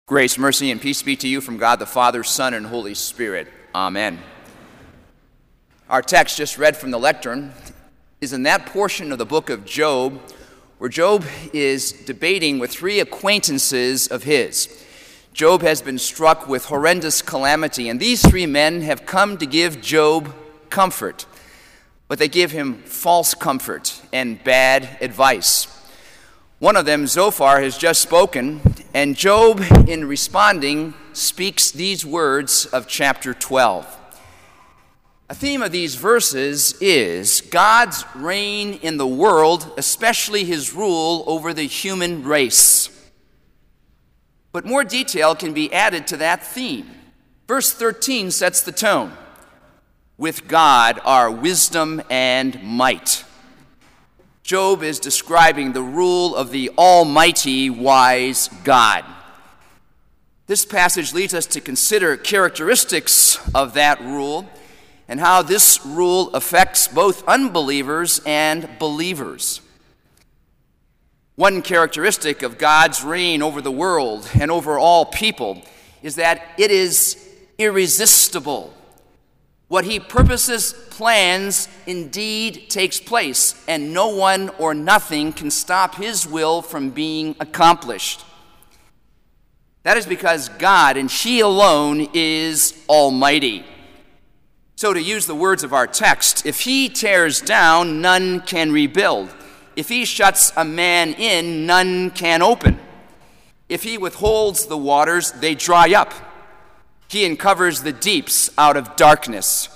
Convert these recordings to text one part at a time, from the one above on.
Grace, mercy, and peace be to you from God the Father, Son, and Holy Spirit. Amen. Our text just read from the lectern is in that portion of the book of Job where Job is debating with three acquaintances of his. Job has been struck with horrendous calamity, and these three men have come to give Job comfort, but they give him false comfort and bad advice. One of them, Zophar, has just spoken, and Job, in responding, speaks these words of chapter 12. A theme of these verses is God's reign in the world, especially his rule over the human race. But more detail can be added to that theme. Verse 13 sets the tone. With God are wisdom and might. Job is describing the rule of the almighty, wise God. This passage leads us to consider characteristics of that rule and how this rule affects both unbelievers and believers. One characteristic of God's reign over the world and over all people is that it is irresistible. What he purposes, plans, indeed takes place, and no one or nothing can stop his will from being accomplished. That is because God, and he alone, is almighty. So to use the words of our text, if he tears down, none can rebuild. If he shuts a man in, none can open. If he withholds the waters, they dry up. He uncovers the deeps out of darkness.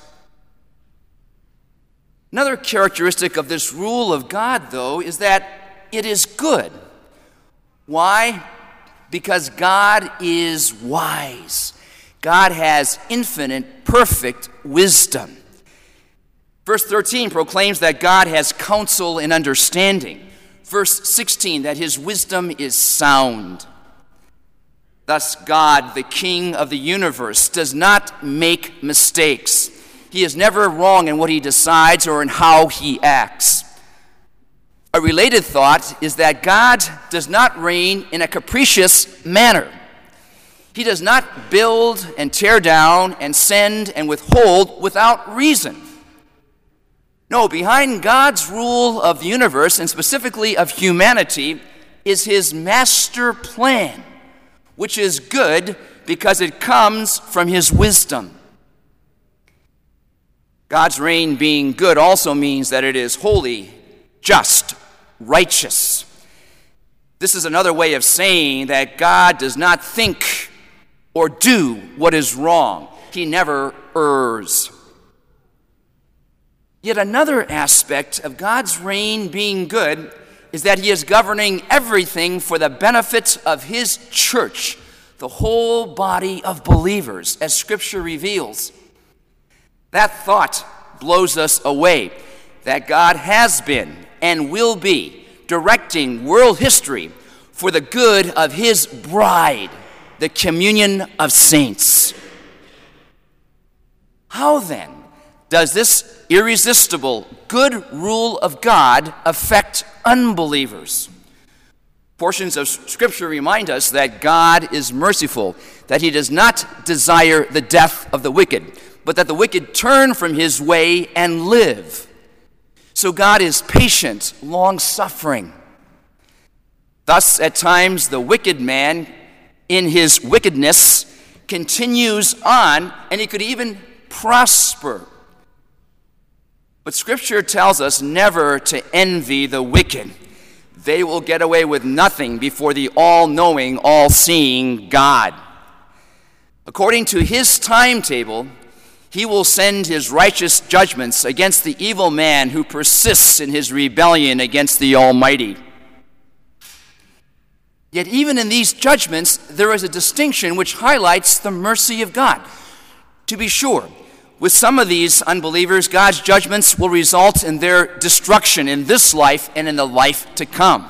Another characteristic of this rule of God, though, is that it is good. Why? Because God is wise. God has infinite, perfect wisdom. Verse 13 proclaims that God has counsel and understanding. Verse 16, that his wisdom is sound. Thus, God, the King of the universe, does not make mistakes. He is never wrong in what he decides or in how he acts. A related thought is that God does not reign in a capricious manner. He does not build and tear down and send and withhold without reason. No, behind God's rule of the universe, and specifically of humanity, is his master plan, which is good because it comes from his wisdom. God's reign being good also means that it is holy, just, righteous. This is another way of saying that God does not think or do what is wrong. He never errs. Yet another aspect of God's reign being good is that he is governing everything for the benefit of his church, the whole body of believers, as Scripture reveals. That thought blows us away, that God has been and will be directing world history for the good of his bride, the communion of saints. How then does this irresistible, good rule of God affect unbelievers? Portions of Scripture remind us that God is merciful, that he does not desire the death of the wicked, but that the wicked turn from his way and live. So God is patient, long-suffering. Thus, at times, the wicked man, in his wickedness, continues on, and he could even prosper. But Scripture tells us never to envy the wicked. They will get away with nothing before the all-knowing, all-seeing God. According to his timetable, he will send his righteous judgments against the evil man who persists in his rebellion against the Almighty. Yet even in these judgments, there is a distinction which highlights the mercy of God. To be sure, with some of these unbelievers, God's judgments will result in their destruction in this life and in the life to come.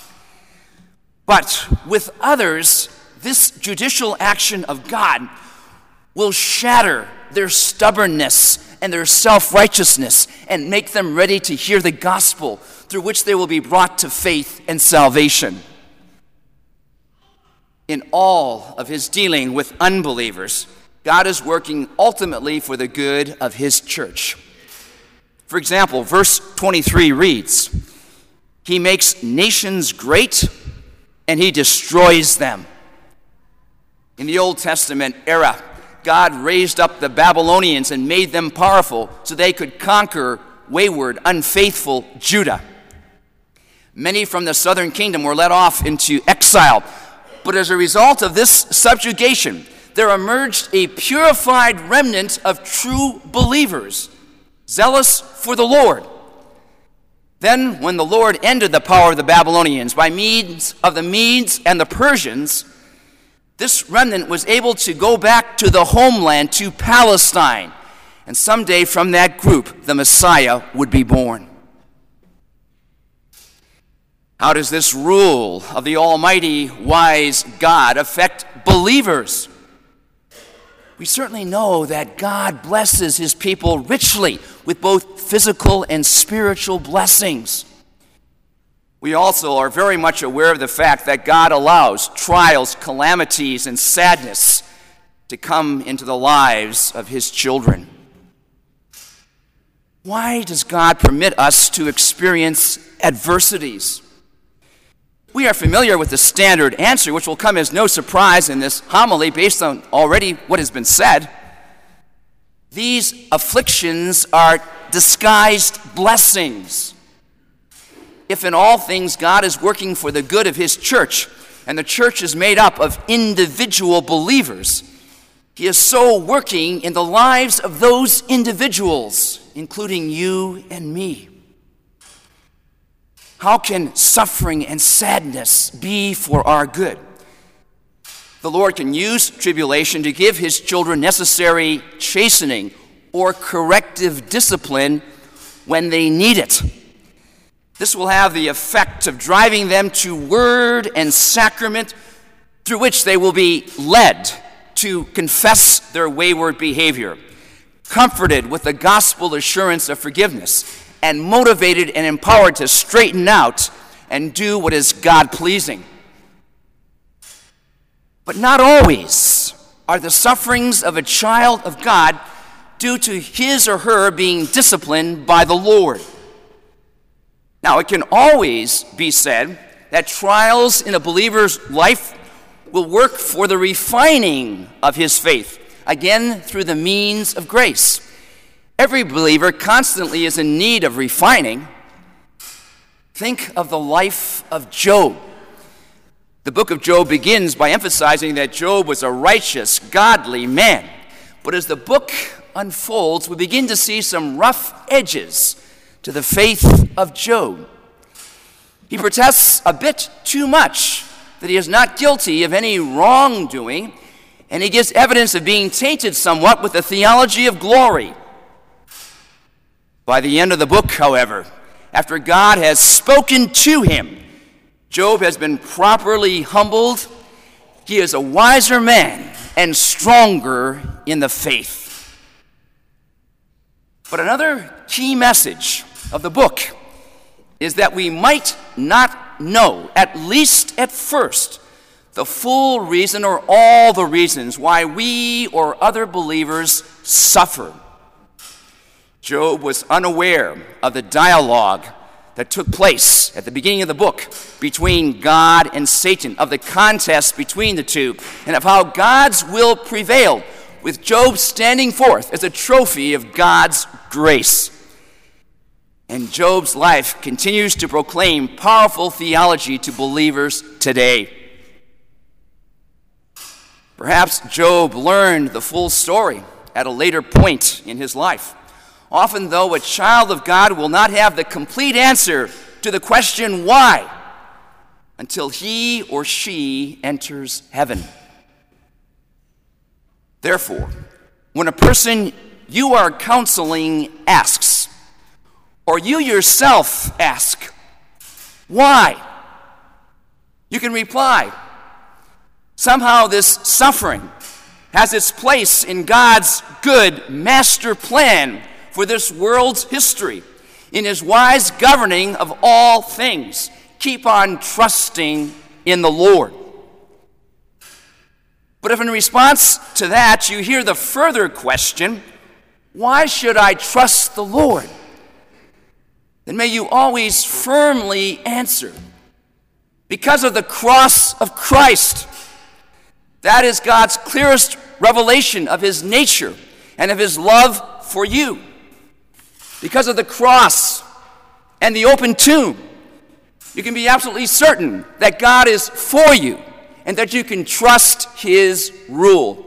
But with others, this judicial action of God will shatter their stubbornness and their self-righteousness and make them ready to hear the gospel, through which they will be brought to faith and salvation. In all of his dealing with unbelievers, God is working ultimately for the good of his church. For example, verse 23 reads, "He makes nations great, and he destroys them." In the Old Testament era, God raised up the Babylonians and made them powerful so they could conquer wayward, unfaithful Judah. Many from the southern kingdom were led off into exile, but as a result of this subjugation, there emerged a purified remnant of true believers, zealous for the Lord. Then, when the Lord ended the power of the Babylonians by means of the Medes and the Persians, this remnant was able to go back to the homeland, to Palestine, and someday from that group, the Messiah would be born. How does this rule of the almighty, wise God affect believers? We certainly know that God blesses his people richly with both physical and spiritual blessings. We also are very much aware of the fact that God allows trials, calamities, and sadness to come into the lives of his children. Why does God permit us to experience adversities? We are familiar with the standard answer, which will come as no surprise in this homily based on already what has been said. These afflictions are disguised blessings. If in all things God is working for the good of his church, and the church is made up of individual believers, he is so working in the lives of those individuals, including you and me. How can suffering and sadness be for our good? The Lord can use tribulation to give his children necessary chastening or corrective discipline when they need it. This will have the effect of driving them to word and sacrament through which they will be led to confess their wayward behavior, comforted with the gospel assurance of forgiveness, and motivated and empowered to straighten out and do what is God-pleasing. But not always are the sufferings of a child of God due to his or her being disciplined by the Lord. Now, it can always be said that trials in a believer's life will work for the refining of his faith, again through the means of grace. Every believer constantly is in need of refining. Think of the life of Job. The book of Job begins by emphasizing that Job was a righteous, godly man. But as the book unfolds, we begin to see some rough edges to the faith of Job. He protests a bit too much that he is not guilty of any wrongdoing, and he gives evidence of being tainted somewhat with the theology of glory. By the end of the book, however, after God has spoken to him, Job has been properly humbled. He is a wiser man and stronger in the faith. But another key message of the book is that we might not know, at least at first, the full reason or all the reasons why we or other believers suffer. Job was unaware of the dialogue that took place at the beginning of the book between God and Satan, of the contest between the two, and of how God's will prevailed, with Job standing forth as a trophy of God's grace. And Job's life continues to proclaim powerful theology to believers today. Perhaps Job learned the full story at a later point in his life. Often, though, a child of God will not have the complete answer to the question why until he or she enters heaven. Therefore, when a person you are counseling asks, or you yourself ask, why? You can reply, somehow this suffering has its place in God's good master plan for this world's history, in his wise governing of all things. Keep on trusting in the Lord. But if in response to that you hear the further question, why should I trust the Lord? Then may you always firmly answer, because of the cross of Christ. That is God's clearest revelation of his nature and of his love for you. Because of the cross and the open tomb, you can be absolutely certain that God is for you and that you can trust his rule.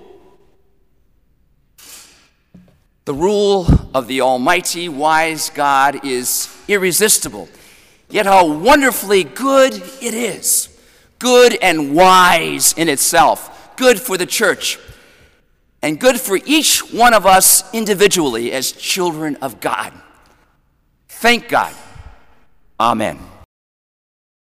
The rule of the almighty, wise God is irresistible. Yet how wonderfully good it is. Good and wise in itself. Good for the church. And good for each one of us individually as children of God. Thank God. Amen.